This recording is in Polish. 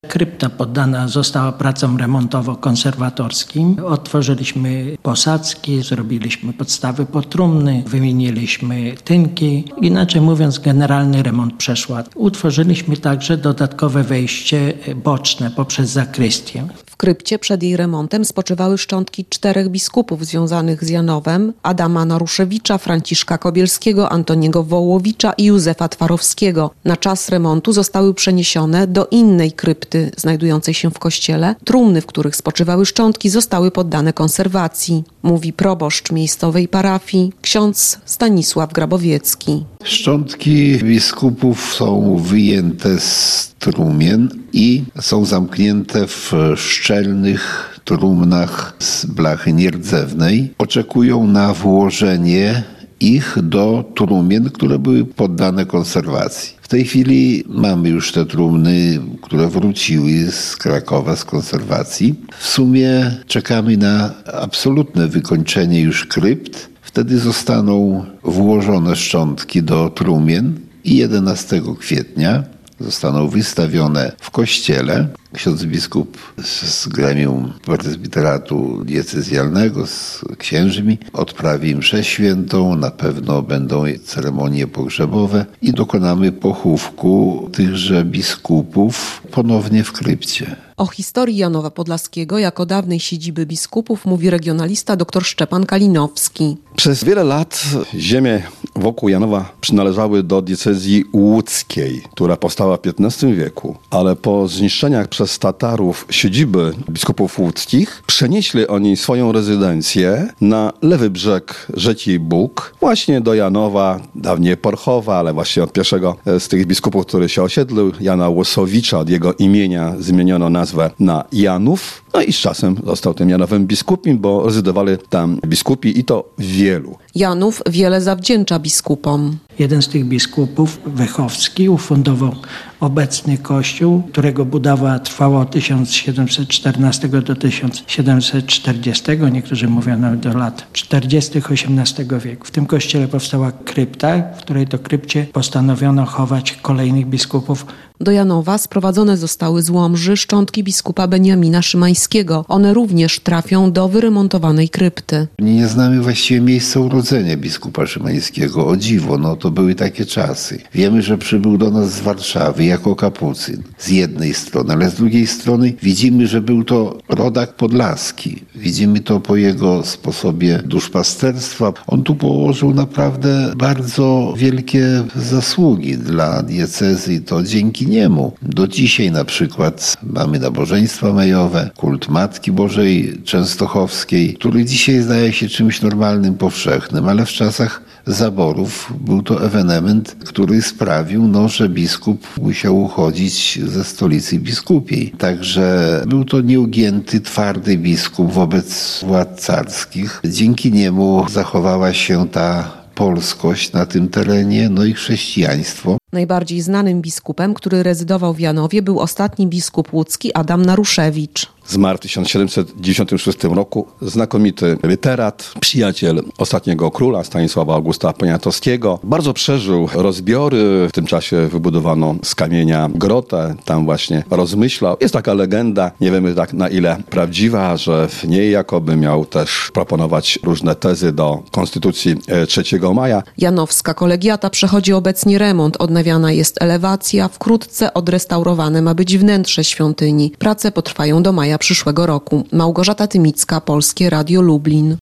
Krypta poddana została pracom remontowo-konserwatorskim. Otworzyliśmy posadzki, zrobiliśmy podstawy potrumny, wymieniliśmy tynki. Inaczej mówiąc, generalny remont przeszła. Utworzyliśmy także dodatkowe wejście boczne poprzez zakrystię. W krypcie przed jej remontem spoczywały szczątki 4 biskupów związanych z Janowem: Adama Naruszewicza, Franciszka Kobielskiego, Antoniego Wołowicza i Józefa Twarowskiego. Na czas remontu zostały przeniesione do innej krypty znajdującej się w kościele. Trumny, w których spoczywały szczątki, zostały poddane konserwacji, mówi proboszcz miejscowej parafii, ksiądz Stanisław Grabowiecki. Szczątki biskupów są wyjęte z trumien i są zamknięte w szczelnych trumnach z blachy nierdzewnej. Oczekują na włożenie ich do trumien, które były poddane konserwacji. W tej chwili mamy już te trumny, które wróciły z Krakowa, z konserwacji. W sumie czekamy na absolutne wykończenie już krypt. Wtedy zostaną włożone szczątki do trumien i 11 kwietnia zostaną wystawione w kościele. Ksiądz biskup z gremium prezbiteratu diecezjalnego, z księżmi odprawi mszę świętą, na pewno będą ceremonie pogrzebowe i dokonamy pochówku tychże biskupów ponownie w krypcie. O historii Janowa Podlaskiego jako dawnej siedziby biskupów mówi regionalista dr Szczepan Kalinowski. Przez wiele lat ziemie wokół Janowa przynależały do diecezji łódzkiej, która powstała w XV wieku, ale po zniszczeniach przez Tatarów siedziby biskupów łódzkich przenieśli oni swoją rezydencję na lewy brzeg rzeki Bóg, właśnie do Janowa, dawniej Porchowa, ale właśnie od pierwszego z tych biskupów, który się osiedlił, Jana Łosowicza, od jego imienia zmieniono nazwę na Janów. No i z czasem został tym Janowem biskupim, bo rezydowali tam biskupi i to wielu. Janów wiele zawdzięcza biskupom. Jeden z tych biskupów, Wychowski, ufundował obecny kościół, którego budowa trwała od 1714 do 1740, niektórzy mówią nawet do lat 40. XVIII wieku. W tym kościele powstała krypta, w której to krypcie postanowiono chować kolejnych biskupów. Do Janowa sprowadzone zostały z Łomży szczątki biskupa Beniamina Szymańskiego. One również trafią do wyremontowanej krypty. Nie znamy właściwie miejsca urodzenia biskupa Szymańskiego. O dziwo, to były takie czasy. Wiemy, że przybył do nas z Warszawy jako kapucyn z jednej strony, ale z drugiej strony widzimy, że był to rodak podlaski. Widzimy to po jego sposobie duszpasterstwa. On tu położył naprawdę bardzo wielkie zasługi dla diecezy i to dzięki niemu. Do dzisiaj na przykład mamy nabożeństwa majowe, kult Matki Bożej Częstochowskiej, który dzisiaj zdaje się czymś normalnym, powszechnym, ale w czasach zaborów był to ewenement, który sprawił, że biskup musiał uchodzić ze stolicy biskupiej. Także był to nieugięty, twardy biskup wobec władz carskich. Dzięki niemu zachowała się ta polskość na tym terenie, i chrześcijaństwo. Najbardziej znanym biskupem, który rezydował w Janowie, był ostatni biskup łódzki Adam Naruszewicz. Zmarł w 1796 roku. Znakomity literat, przyjaciel ostatniego króla Stanisława Augusta Poniatowskiego. Bardzo przeżył rozbiory. W tym czasie wybudowano z kamienia grotę. Tam właśnie rozmyślał. Jest taka legenda, nie wiemy tak na ile prawdziwa, że w niej jakoby miał też proponować różne tezy do Konstytucji 3 maja. Janowska kolegiata przechodzi obecnie remont. Odnawiana jest elewacja. Wkrótce odrestaurowane ma być wnętrze świątyni. Prace potrwają do maja przyszłego roku. Małgorzata Tymicka, Polskie Radio Lublin.